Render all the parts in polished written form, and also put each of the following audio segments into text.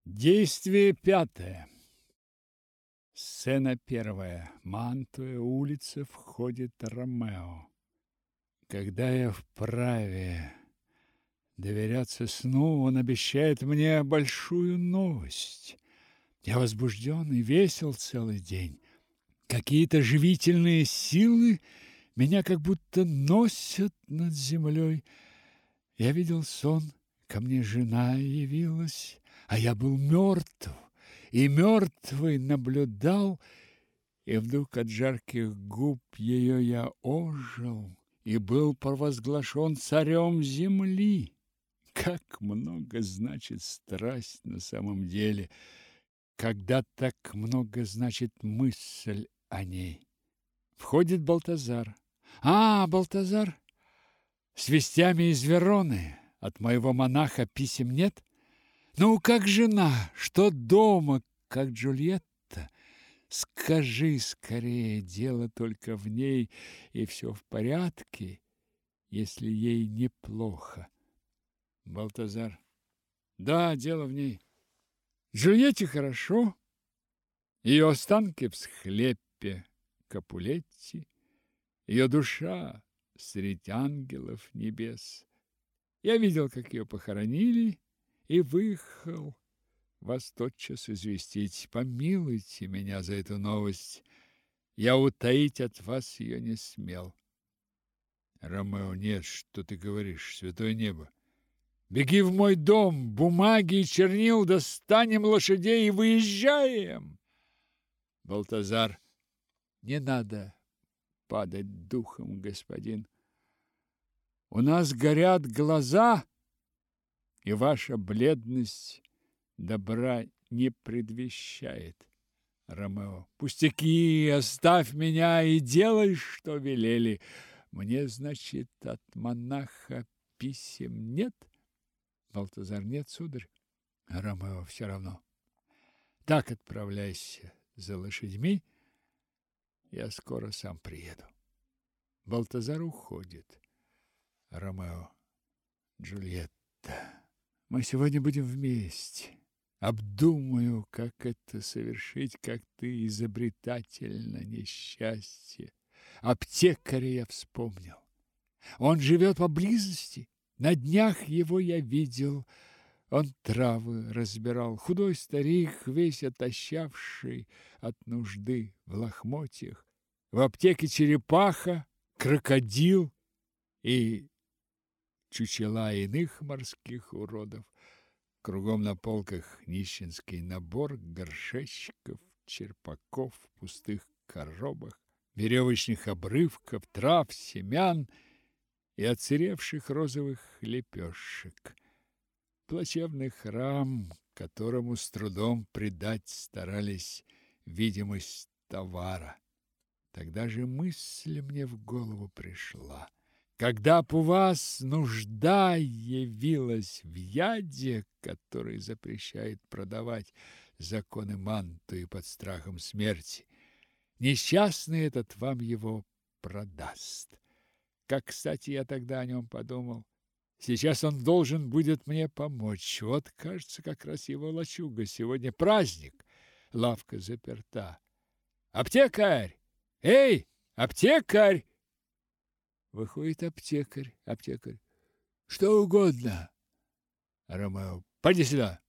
Действие пятое. Сцена первая. Мантуя, улица, входит Ромео. Когда я вправе доверяться сну, он обещает мне большую новость. Я возбужден и весел целый день. Какие-то живительные силы меня как будто носят над землей. Я видел сон, ко мне жена явилась, а я был мертв, и мертвый наблюдал, и вдруг от жарких губ ее я ожил и был провозглашен царем земли. Как много значит страсть на самом деле, когда так много значит мысль о ней. Входит Балтазар. Балтазар, с вестями из Вероны. От моего монаха писем нет? Ну, как жена, что дома, как Джульетта? Скажи скорее, дело только в ней, и все в порядке, если ей неплохо. Балтазар. Да, дело в ней. Джульетте хорошо. Ее останки в схлепе Капулетти, ее душа средь ангелов небес. Я видел, как ее похоронили, и выехал вас тотчас известить. Помилуйте меня за эту новость. Я утаить от вас ее не смел. Ромео, нет, что ты говоришь, святое небо. Беги в мой дом, бумаги и чернил, достанем лошадей и выезжаем. Балтазар. Не надо падать духом, господин. У нас горят глаза, и ваша бледность добра не предвещает. Ромео. Пустяки, оставь меня и делай, что велели. Мне, значит, от монаха писем нет? Балтазар. Нет, сударь. Ромео. Все равно. Так отправляйся за лошадьми. Я скоро сам приеду. Балтазар уходит. Ромео. Джульетта, мы сегодня будем вместе. Обдумаю, как это совершить, как ты изобретательно, несчастье. Аптекаря я вспомнил. Он живет поблизости. На днях его я видел. Он травы разбирал. Худой старик, весь отощавший от нужды в лохмотьях. В аптеке черепаха, крокодил и чучела иных морских уродов. Кругом на полках нищенский набор горшечков, черпаков, пустых коробок, веревочных обрывков, трав, семян и отсыревших розовых лепешек. Плачевный храм, которому с трудом придать старались видимость товара. Тогда же мысль мне в голову пришла. Когда б у вас нужда явилась в яде, который запрещает продавать, законы Мантуи под страхом смерти, несчастный этот вам его продаст. Как, кстати, я тогда о нем подумал. Сейчас он должен будет мне помочь. Вот, кажется, как раз его лачуга. Сегодня праздник. Лавка заперта. Аптекарь! Эй, аптекарь! Выходит аптекарь. Аптекарь. Что угодно. Ромео. Пойди сюда.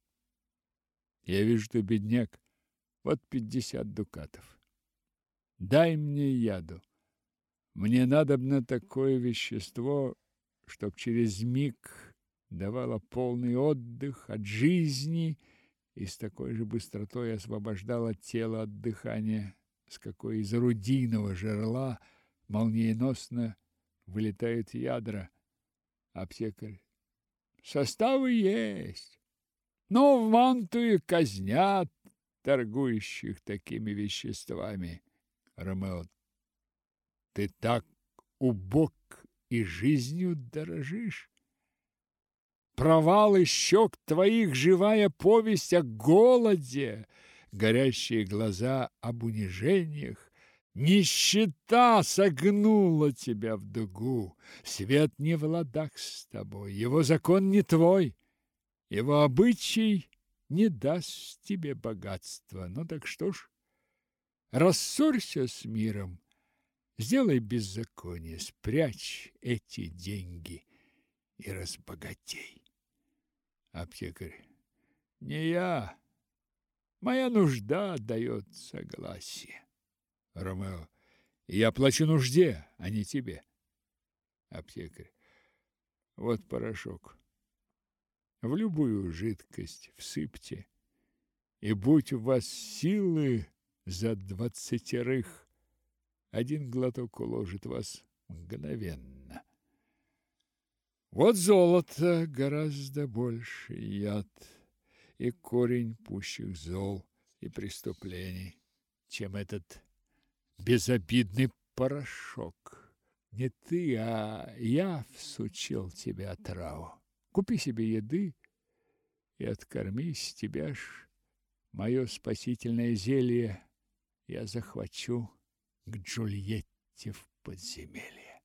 Я вижу, что бедняк. Вот 50 дукатов. Дай мне яду. Мне надобно такое вещество, чтоб через миг давало полный отдых от жизни и с такой же быстротой освобождало тело от дыхания, с какой из орудийного жерла молниеносно вылетают ядра. Аптекарь. Составы есть. Но в Мантуе казнят торгующих такими веществами. Ромео. Ты так убог и жизнью дорожишь? Провал и щек твоих живая повесть о голоде, горящие глаза об унижениях. Нищета согнула тебя в дугу. Свет не в ладах с тобой, его закон не твой, его обычай не даст тебе богатства. Ну так что ж, рассорься с миром, сделай беззаконие, спрячь эти деньги и разбогатей. Аптекарь: не я, моя нужда дает согласие. Ромео: я плачу нужде, а не тебе. Аптекарь: вот порошок. В любую жидкость всыпьте, и будь у вас силы за 20, один глоток уложит вас мгновенно. Вот золото гораздо больше яд и корень пущих зол и преступлений, чем этот безобидный порошок. Не ты, а я всучил тебе отраву. Купи себе еды и откормись, тебя ж мое спасительное зелье я захвачу к Джульетте в подземелье.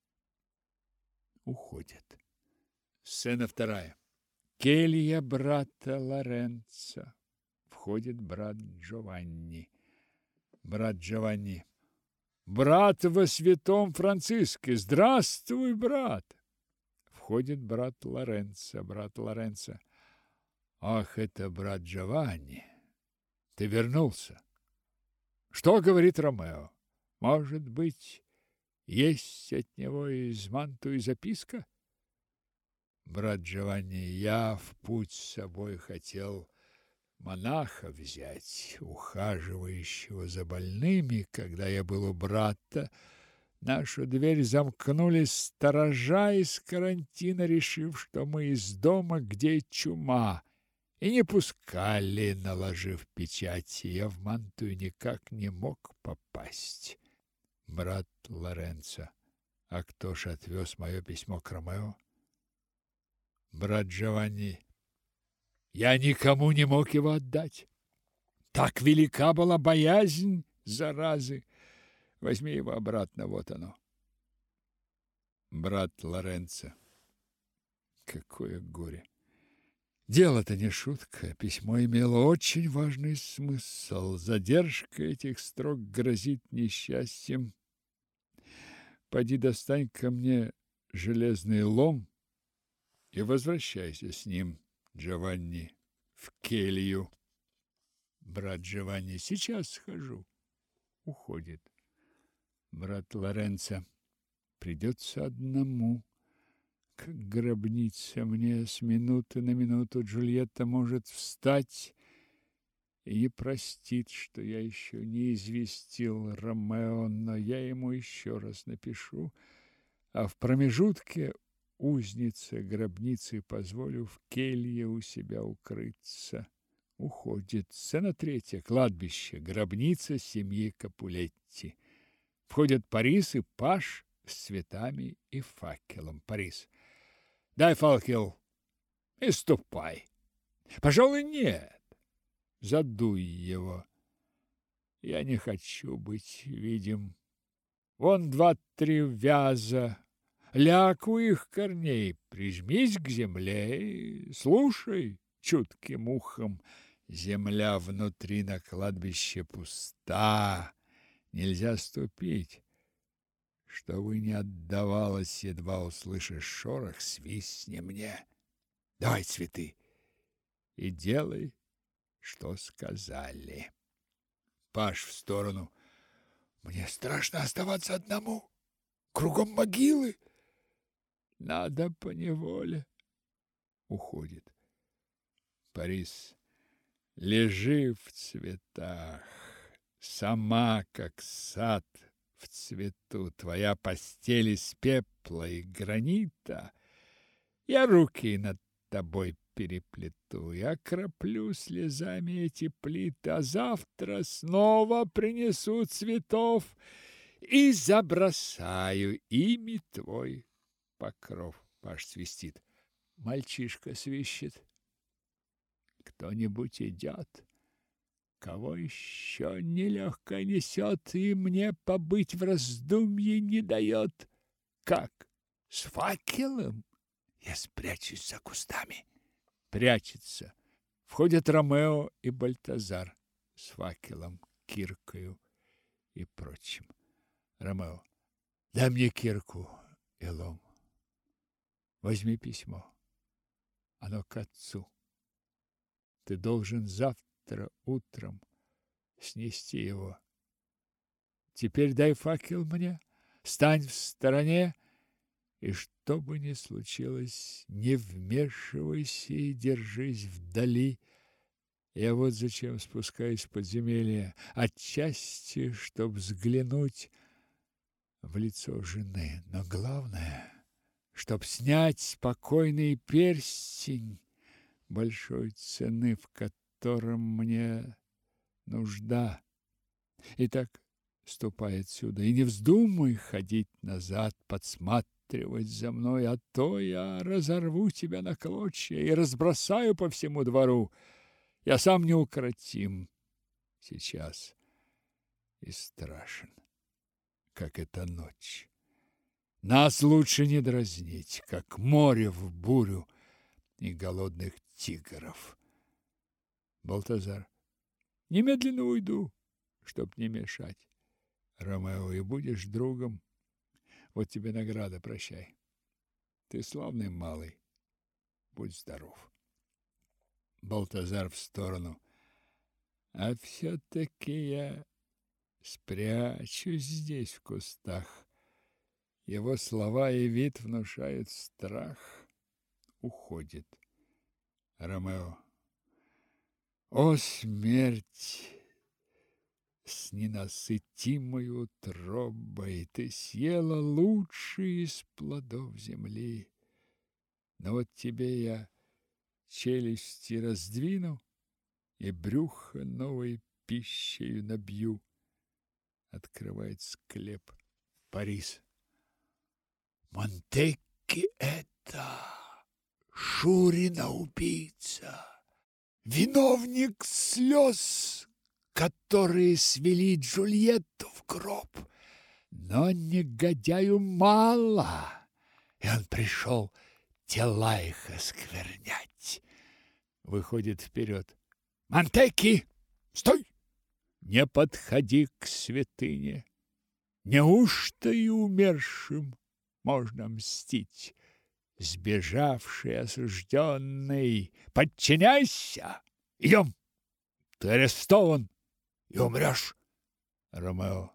Уходит. Сцена вторая. Келья брата Лоренцо. Входит брат Джованни. Брат Джованни: брат во святом Франциске, здравствуй, брат. Входит брат Лоренцо. Брат Лоренцо: ах, это брат Джованни, ты вернулся. Что говорит Ромео? Может быть, есть от него из Мантуи записка? Брат Джованни: я в путь с собой хотел монаха взять, ухаживающего за больными. Когда я был у брата, нашу дверь замкнули сторожа из карантина, решив, что мы из дома, где чума, и не пускали, наложив печать. Я в Мантую никак не мог попасть. Брат Лоренцо: а кто ж отвез мое письмо к Ромео? Брат Джованни: я никому не мог его отдать. Так велика была боязнь заразы. Возьми его обратно, вот оно. Брат Лоренцо: какое горе! Дело-то не шутка. Письмо имело очень важный смысл. Задержка этих строк грозит несчастьем. Поди достань ко мне железный лом и возвращайся с ним, Джованни, в келью. Брат Джованни: сейчас схожу. Уходит. Брат Лоренцо: придется одному. Как гробница, мне с минуты на минуту Джульетта может встать и не простит, что я еще не известил Ромео, но я ему еще раз напишу, а в промежутке узнице гробницы позволю в келье у себя укрыться. Уходит. Сцена третья. Кладбище. Гробница семьи Капулетти. Входят Парис и паж с цветами и факелом. Парис: дай факел и ступай. Пожалуй, нет. Задуй его. Я не хочу быть видим. Вон 2-3 вяза. Ляг у их корней, прижмись к земле и слушай чутким ухом. Земля внутри на кладбище пуста, нельзя ступить. Чтобы не отдавалось, едва услышишь шорох, свистни мне. Давай цветы и делай, что сказали. Паж в сторону: мне страшно оставаться одному. Кругом могилы. Надо поневоле. Уходит. Парис: лежи в цветах, сама как сад в цвету, твоя постель из пепла и гранита. Я руки над тобой переплету, я окроплю слезами эти плиты, а завтра снова принесу цветов и забросаю ими твой покров. Паж свистит. Мальчишка свищет. Кто-нибудь идет, кого еще нелегко несет, и мне побыть в раздумье не дает. Как? С факелом? Я спрячусь за кустами. Прячется. Входят Ромео и Бальтазар с факелом, киркою и прочим. Ромео: дай мне кирку и лом. Возьми письмо. Оно к отцу. Ты должен завтра утром снести его. Теперь дай факел мне, стань в стороне, и что бы ни случилось, не вмешивайся и держись вдали. Я вот зачем спускаюсь в подземелье, отчасти, чтоб взглянуть в лицо жены, но главное, чтоб снять спокойный перстень большой цены, в котором мне нужда. Итак, ступай отсюда и не вздумай ходить назад, подсматривать за мной, а то я разорву тебя на клочья и разбросаю по всему двору. Я сам неукротим сейчас и страшен, как эта ночь. Нас лучше не дразнить, как море в бурю и голодных тигров. Балтазар: немедленно уйду, чтоб не мешать. Ромео: и будешь другом. Вот тебе награда, прощай. Ты славный малый, будь здоров. Балтазар в сторону: а все-таки я спрячусь здесь в кустах. Его слова и вид внушают страх. Уходит. Ромео: о, смерть! С ненасытимой утробой ты съела лучший из плодов земли. Но вот тебе я челюсти раздвину и брюхо новой пищей набью. Открывает склеп. Парис: Монтекки это Шурина убийца, виновник слез, которые свели Джульетту в гроб. Но негодяю мало, и он пришел тела их осквернять. Выходит вперед. Монтекки, стой! Не подходи к святыне. Неужто и умершим можно мстить? Сбежавший осужденный, подчиняйся! Идем! Ты арестован и умрешь. Ромео: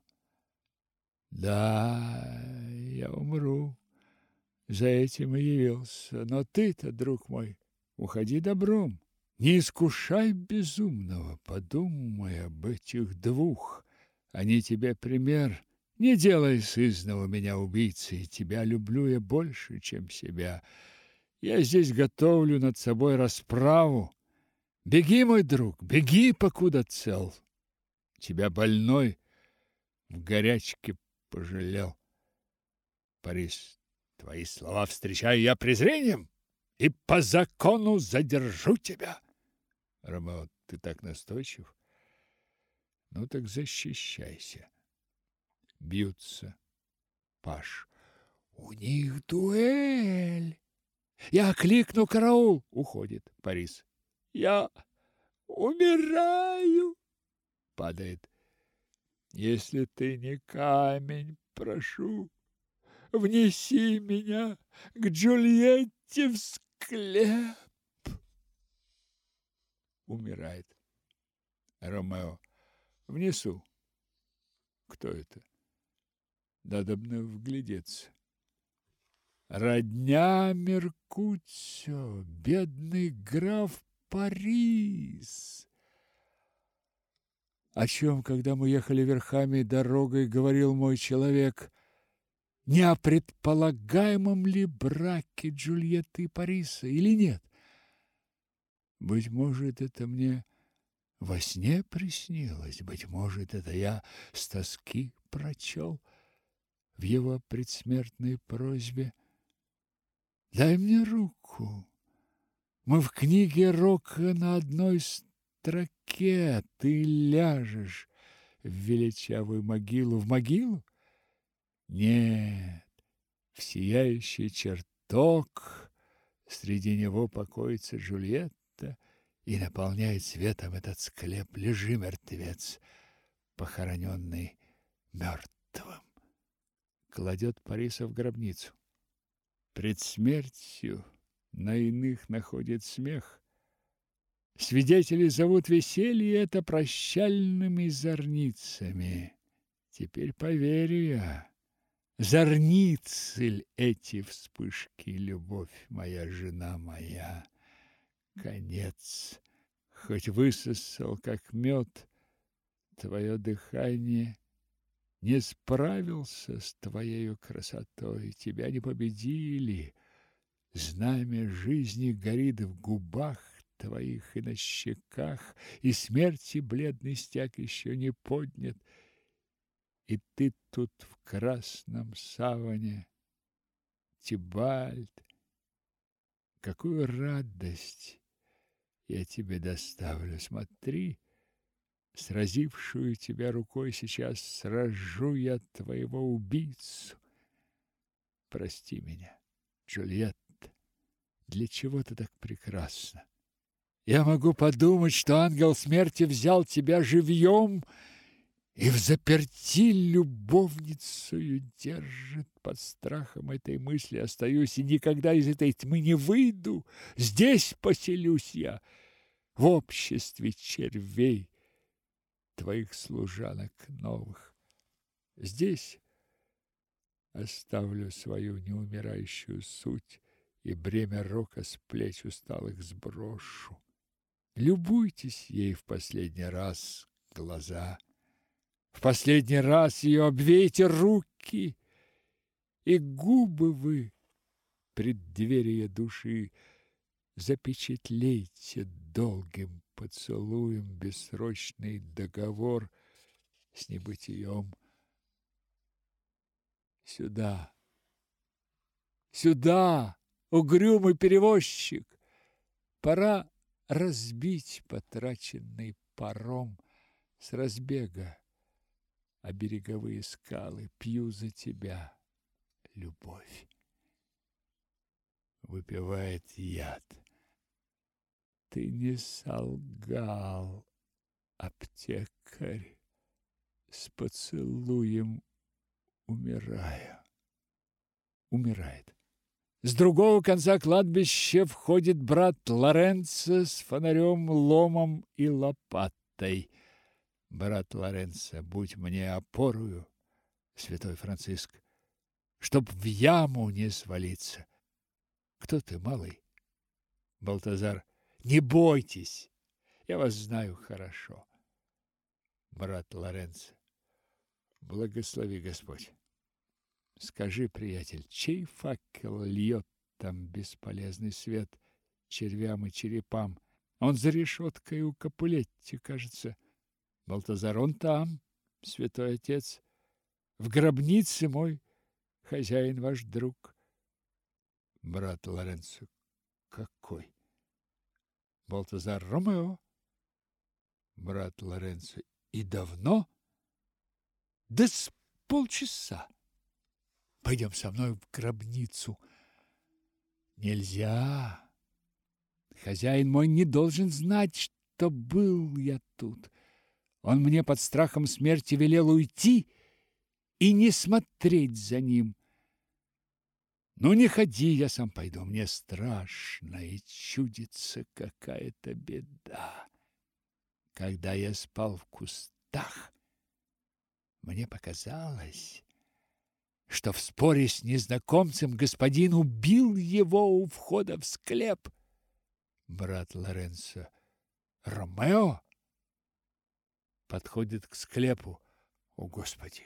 да, я умру. За этим и явился. Но ты-то, друг мой, уходи добром. Не искушай безумного, подумай об этих двух. Они тебе пример. Не делай сызнова меня убийцей. Тебя люблю я больше, чем себя. Я здесь готовлю над собой расправу. Беги, мой друг, беги, покуда цел. Тебя больной в горячке пожалел. Парис: твои слова встречаю я презрением и по закону задержу тебя. Ромео: ты так настойчив? Ну так защищайся. Бьются. Паж: у них дуэль. Я кликну караул. Уходит. Парис: я умираю. Падает. Если ты не камень, прошу, внеси меня к Джульетте в склеп. Умирает. Ромео: внесу. Кто это? Надобно вглядеться. Родня Меркуцио, бедный граф Парис. О чем, когда мы ехали верхами дорогой, говорил мой человек? Не о предполагаемом ли браке Джульетты и Париса или нет? Быть может, это мне во сне приснилось, быть может, это я с тоски прочел в его предсмертной просьбе. Дай мне руку. Мы в книге Рока на одной строке. Ты ляжешь в величавую могилу. В могилу? Нет, в сияющий чертог. Среди него покоится Джульетта и наполняет светом этот склеп. Лежи, мертвец, похороненный мертвым. Кладет Париса в гробницу. Пред смертью на иных находит смех. Свидетели зовут веселье это прощальными зорницами. Теперь поверю я, зорницы ль эти вспышки, любовь моя, жена моя. Конец, хоть высосал, как мед, твое дыхание, не справился с твоею красотой, тебя не победили. Знамя жизни горит в губах твоих и на щеках, и смерти бледный стяг еще не поднят. И ты тут в красном саване, Тибальт, какую радость я тебе доставлю. Смотри, сразившую тебя рукой сейчас сражу я твоего убийцу. Прости меня, Джульетта, для чего ты так прекрасна? Я могу подумать, что ангел смерти взял тебя живьем и взаперти любовницею держит. Под страхом этой мысли остаюсь и никогда из этой тьмы не выйду. Здесь поселюсь я, в обществе червей, твоих служанок новых. Здесь оставлю свою неумирающую суть и бремя рока с плеч усталых сброшу. Любуйтесь ей в последний раз глаза, в последний раз ее обвейте руки, и губы вы, преддверие души, запечатлейте долгим поцелуем бессрочный договор с небытием. Сюда, сюда, угрюмый перевозчик, пора разбить потраченный паром с разбега о береговые скалы. Пью за тебя, любовь. Выпивает яд. Ты не солгал, аптекарь, с поцелуем умирая. Умирает. С другого конца кладбища входит брат Лоренцо с фонарем, ломом и лопатой. Брат Лоренцо, будь мне опорою, святой Франциск, чтоб в яму не свалиться. Кто ты, малый? Балтазар. Не бойтесь, я вас знаю хорошо. Брат Лоренцо. Благослови Господь. Скажи, приятель, чей факел льет там бесполезный свет червям и черепам? Он за решеткой у Капулетти, кажется. Балтазар, он там, святой отец. В гробнице мой хозяин, ваш друг. Брат Лоренцо. Какой? Балтазар. Ромео. Брат Лоренцо. И давно? Да с полчаса. Пойдем со мной в гробницу. Нельзя. Хозяин мой не должен знать, что был я тут. Он мне под страхом смерти велел уйти и не смотреть за ним. Ну, не ходи, я сам пойду. Мне страшно и чудится какая-то беда. Когда я спал в кустах, мне показалось, что в споре с незнакомцем господин убил его у входа в склеп. Брат Лоренцо. Ромео? Подходит к склепу. О, Господи!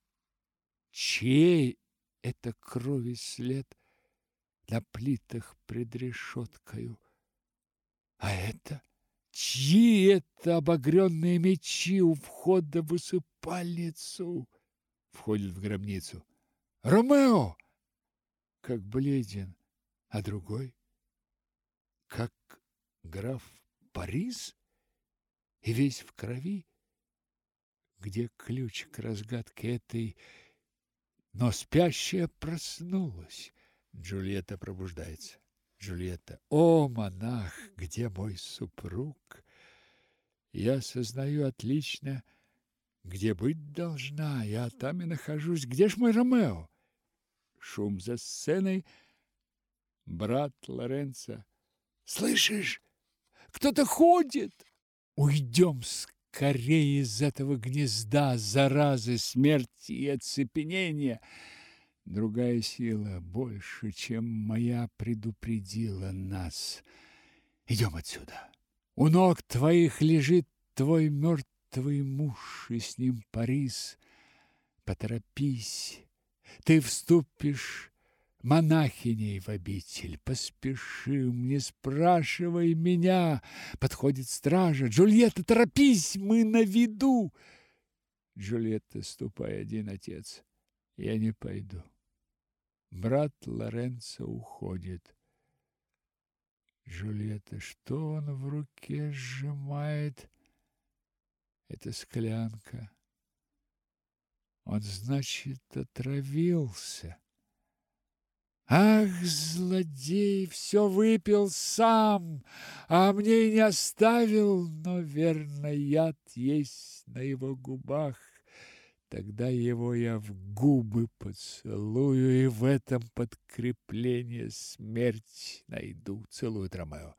Чей это крови след на плитах пред решеткою? А это? Чьи это обогренные мечи у входа в усыпальницу? Входит в гробницу. Ромео! Как бледен, а другой? Как граф Парис? И весь в крови? Где ключ к разгадке этой? Но спящая проснулась. Джульетта пробуждается. Джульетта. О, монах, где мой супруг? Я сознаю отлично, где быть должна. Я там и нахожусь. Где ж мой Ромео? Шум за сценой. Брат Лоренцо. Слышишь? Кто-то ходит. Уйдем скорее из этого гнезда заразы, смерти и оцепенения. Другая сила, больше, чем моя, предупредила нас. Идем отсюда. У ног твоих лежит твой мертвый муж, и с ним Парис. Поторопись, ты вступишь монахиней в обитель. Поспешим, не спрашивай меня. Подходит стража. Джульетта, торопись, мы на виду. Джульетта, ступай один, отец. Я не пойду. Брат Лоренцо уходит. Джульетта, что он в руке сжимает? Это склянка. Он, значит, отравился. Ах, злодей, все выпил сам, а мне и не оставил, но, верно, яд есть на его губах. Тогда его я в губы поцелую, и в этом подкрепление смерть найду. Целует Ромео.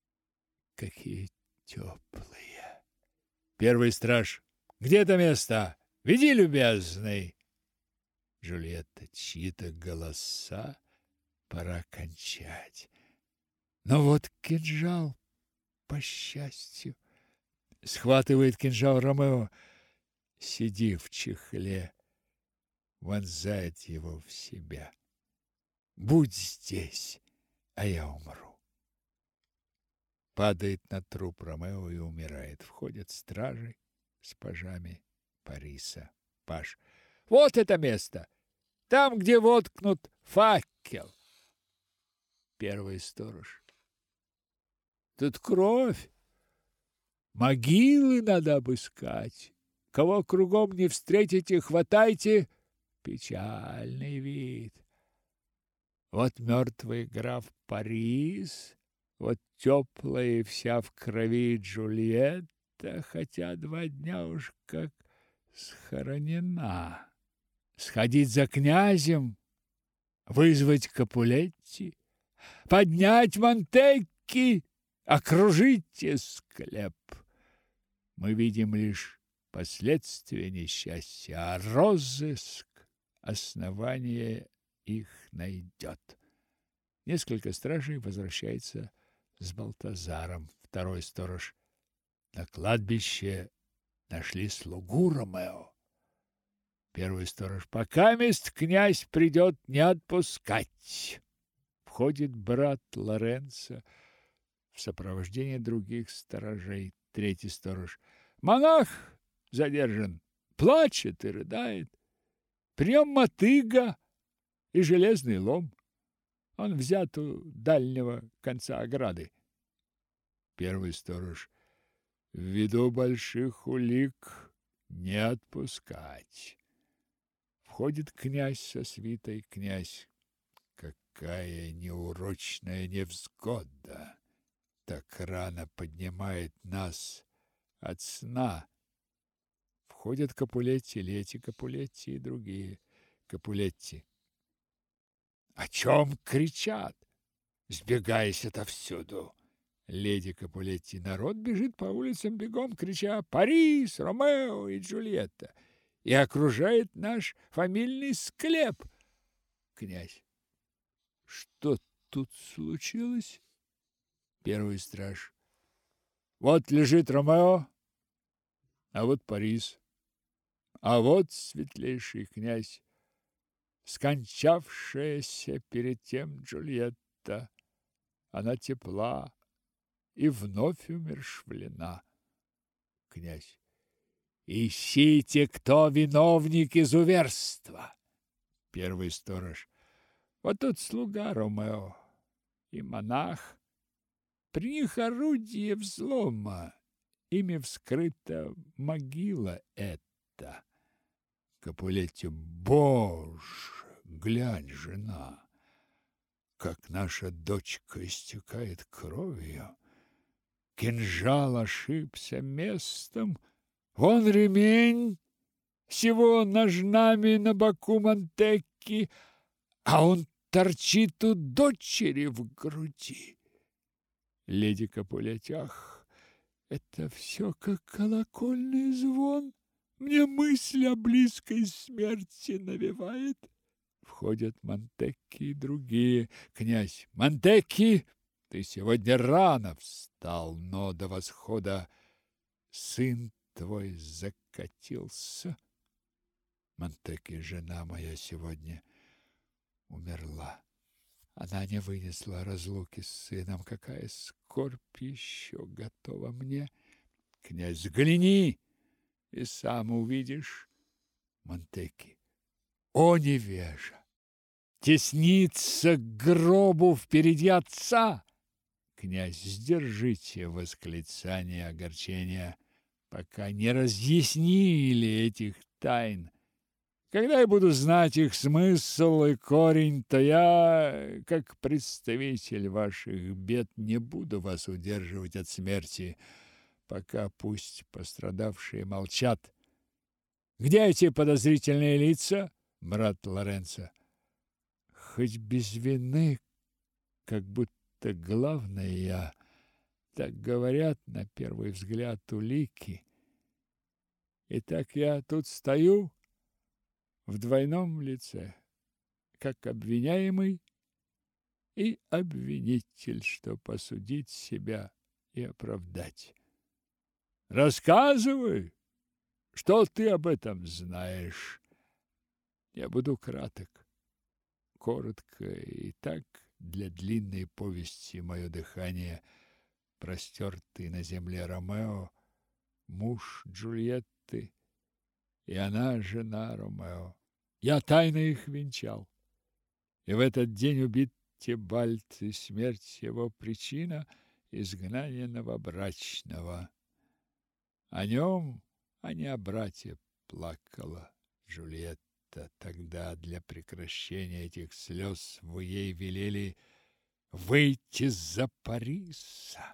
Какие теплые. Первый страж. Где это место? Веди, любезный. Джульетта, чьи-то голоса. Пора кончать. Но вот кинжал, по счастью. Схватывает кинжал Ромео. Сиди в чехле, вонзает его в себя. Будь здесь, а я умру. Падает на труп Ромео и умирает. Входят стражи с пажами Париса. Паж. Вот это место! Там, где воткнут факел. Первый сторож. Тут кровь. Могилы надо обыскать. Кого кругом не встретите, хватайте. Печальный вид. Вот мертвый граф Парис, вот теплая и вся в крови Джульетта, хотя 2 дня уж как схоронена. Сходить за князем, вызвать Капулетти, поднять Монтекки, окружите склеп. Мы видим лишь последствия несчастья, а розыск основание их найдет. Несколько стражей возвращается с Балтазаром. Второй сторож. На кладбище нашли слугу Ромео. Первый сторож. Покамест князь придет, не отпускать. Входит брат Лоренцо в сопровождении других сторожей. Третий сторож. Монах задержан, плачет и рыдает. При нем мотыга и железный лом. Он взят у дальнего конца ограды. Первый сторож. Ввиду больших улик не отпускать. Входит князь со свитой. Князь. Какая неурочная невзгода! Так рано поднимает нас от сна. Входят Капулетти, Лети Капулетти и другие. Капулетти. О чем кричат? Сбегаясь отовсюду. Леди Капулетти. Народ бежит по улицам бегом, крича «Парис, Ромео и Джульетта!» и окружает наш фамильный склеп. Князь. Что тут случилось? Первый страж. Вот лежит Ромео, а вот Парис, а вот светлейший князь, скончавшаяся перед тем Джульетта. Она тепла и вновь умерщвлена. Князь. Ищите, кто виновник изуверства. Первый сторож. Вот тут слуга Ромео и монах. При них орудие взлома. Ими вскрыта могила эта. Капулетти. Боже, глянь, жена. как наша дочка истекает кровью. Кинжал ошибся местом. Вон ремень с его ножнами на боку Монтекки, а он торчит у дочери в груди. Леди Капулетти: ах, это все как колокольный звон. Мне мысль о близкой смерти навевает. Входят Монтекки и другие. Князь: Монтекки, ты сегодня рано встал, но до восхода сын твой закатился. Монтекки: жена моя сегодня умерла. Она не вынесла разлуки с сыном. Какая скорбь еще готова мне. Князь: взгляни, и сам увидишь. Монтекки: о невежа! Теснится к гробу впереди отца. Князь: сдержите восклицание огорчения, пока не разъяснили этих тайн. Когда я буду знать их смысл и корень, то я, как представитель ваших бед, не буду вас удерживать от смерти, пока пусть пострадавшие молчат. Где эти подозрительные лица, брат Лоренцо? Хоть без вины, как будто главное я, так говорят на первый взгляд улики. И так я тут стою в двойном лице, как обвиняемый и обвинитель, что посудить себя и оправдать. Рассказывай, что ты об этом знаешь. Я буду краток. Коротко и так для длинной повести мое дыхание. Простертый на земле Ромео, муж Джульетты, и она жена Ромео. Я тайно их венчал. И в этот день убит Тибальт, и смерть его причина — изгнание новобрачного. О нем, а не о брате, плакала Джульетта. Тогда для прекращения этих слез вы ей велели выйти за Париса.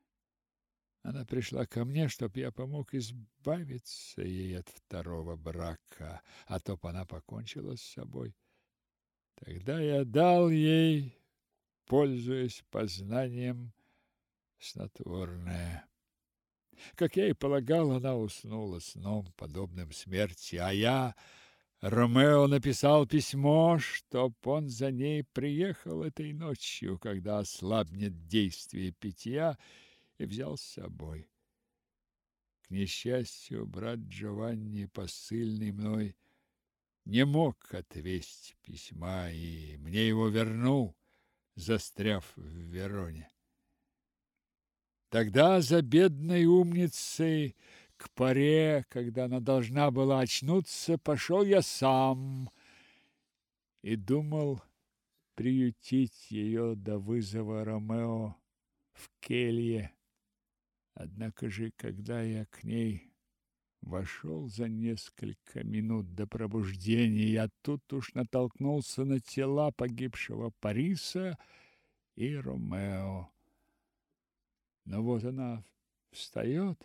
Она пришла ко мне, чтоб я помог избавиться ей от второго брака, а то б она покончила с собой. Тогда я дал ей, пользуясь познанием, снотворное. Как я и полагал, она уснула сном, подобным смерти, а я, Ромео, написал письмо, чтоб он за ней приехал этой ночью, когда ослабнет действие питья, и взял с собой. К несчастью, брат Джованни, посыльный мной, не мог отвезть письма, и мне его вернул, застряв в Вероне. Тогда за бедной умницей к поре, когда она должна была очнуться, пошел я сам и думал приютить ее до вызова Ромео в келье. Однако же, когда я к ней вошел за несколько минут до пробуждения, я тут уж натолкнулся на тела погибшего Париса и Ромео. Но вот она встает.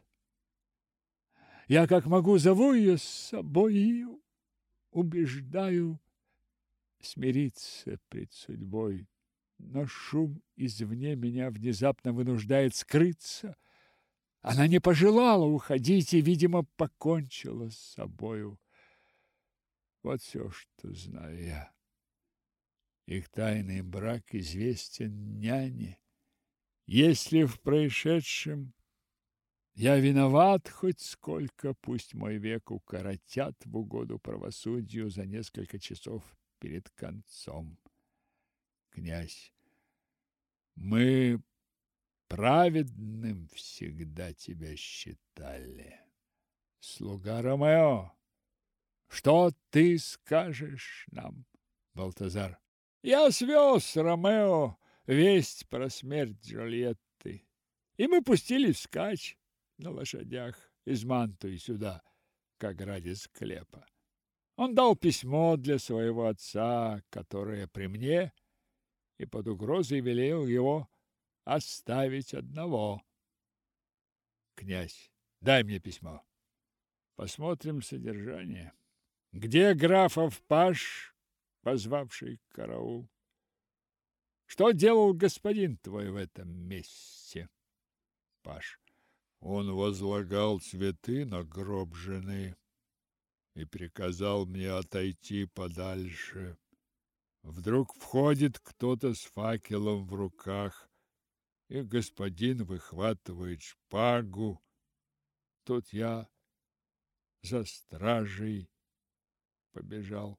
Я как могу зову ее с собой и убеждаю смириться пред судьбой. Но шум извне меня внезапно вынуждает скрыться. Она не пожелала уходить и, видимо, покончила с собою. Вот все, что знаю я. Их тайный брак известен няне. Если в происшедшем я виноват хоть сколько, пусть мой век укоротят в угоду правосудию за несколько часов перед концом. Князь: мы праведным всегда тебя считали. Слуга Ромео, что ты скажешь нам? Балтазар: я свез Ромео весть про смерть Джульетты, и мы пустились вскачь на лошадях из Мантуи сюда, к ограде склепа. Он дал письмо для своего отца, которое при мне, и под угрозой велел его оставить одного. Князь: дай мне письмо. Посмотрим содержание. Где графов паж, позвавший караул? Что делал господин твой в этом месте? Паж: он возлагал цветы на гроб жены и приказал мне отойти подальше. Вдруг входит кто-то с факелом в руках, и господин выхватывает шпагу. Тут я за стражей побежал.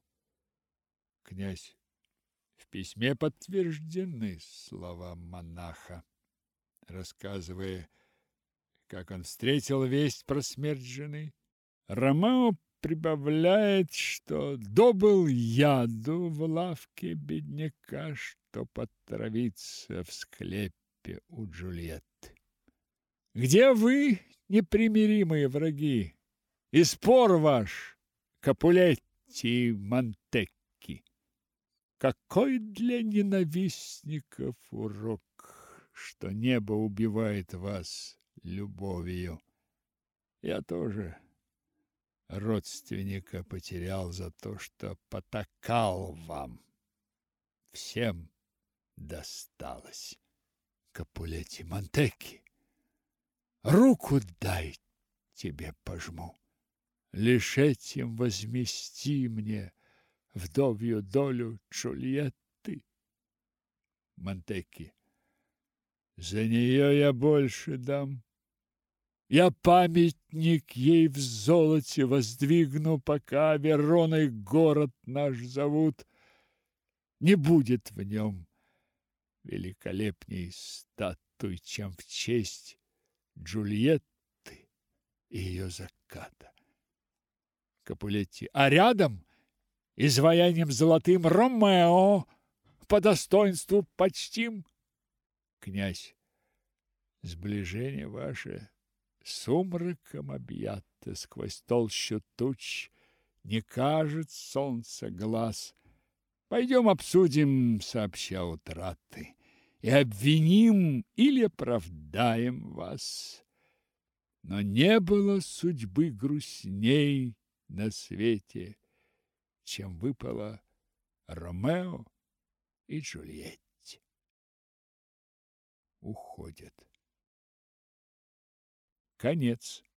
Князь: в письме подтверждены слова монаха, рассказывая, как он встретил весть про смерть жены. Ромео прибавляет, что добыл яду в лавке бедняка, что отравиться в склепе у Джульетты. Где вы, непримиримые враги, и спор ваш, Капулетти и Монтекки? Какой для ненавистников урок, что небо убивает вас любовью? Я тоже родственника потерял за то, что потакал вам. Всем досталось. Капулетти: Монтекки, руку дай, тебе пожму. Лишь этим возмести мне вдовью долю Джульетты. Монтекки: за нее я больше дам. Я памятник ей в золоте воздвигну, пока Вероной город наш зовут. Не будет в нем великолепней статуй, чем в честь Джульетты и ее заката. Капулетти: а рядом изваянием золотым Ромео по достоинству почтим. Князь: сближение ваше сумраком объято, сквозь толщу туч не кажет солнца глаз. Пойдем обсудим сообща утраты и обвиним или оправдаем вас. Но не было судьбы грустней на свете, чем выпало Ромео и Джульетте. Уходят. Конец.